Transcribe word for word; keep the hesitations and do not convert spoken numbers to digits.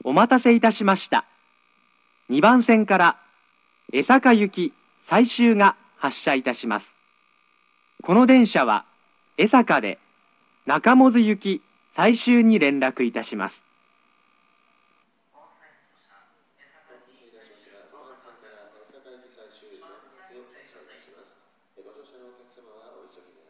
お待たせいたしました。にばん線から江坂行き最終が発車いたします。この電車は江坂で中百舌行き最終に連絡いたします。 ご乗車のお客様はお急ぎです。